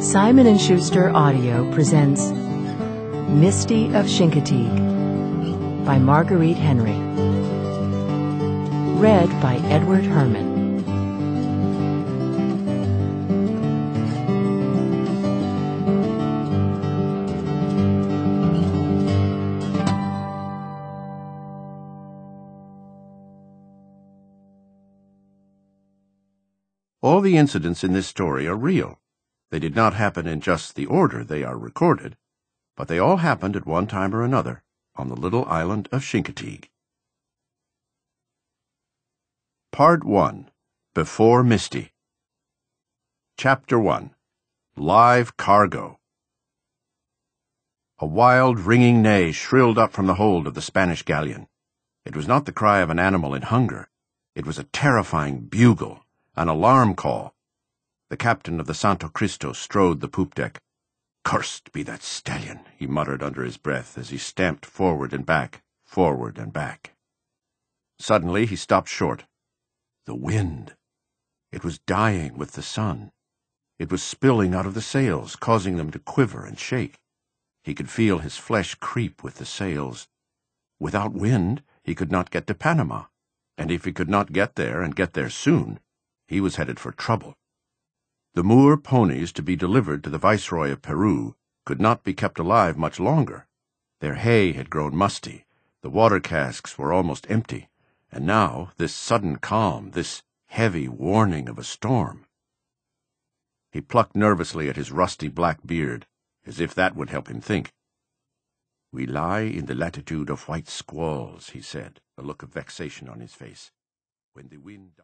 Simon & Schuster Audio presents Misty of Chincoteague by Marguerite Henry. Read by Edward Herman. All the incidents in this story are real. They did not happen in just the order they are recorded, but they all happened at one time or another on the little island of Chincoteague. Part 1. Before Misty. Chapter 1. Live Cargo. A wild, ringing neigh shrilled up from the hold of the Spanish galleon. It was not the cry of an animal in hunger. It was a terrifying bugle, an alarm call. The captain of the Santo Cristo strode the poop deck. "Cursed be that stallion," he muttered under his breath as he stamped forward and back, forward and back. Suddenly he stopped short. The wind. It was dying with the sun. It was spilling out of the sails, causing them to quiver and shake. He could feel his flesh creep with the sails. Without wind, he could not get to Panama, and if he could not get there and get there soon, he was headed for trouble. The Moor ponies to be delivered to the Viceroy of Peru could not be kept alive much longer. Their hay had grown musty, the water casks were almost empty, and now this sudden calm, this heavy warning of a storm. He plucked nervously at his rusty black beard, as if that would help him think. "We lie in the latitude of white squalls," he said, a look of vexation on his face. "When the wind..."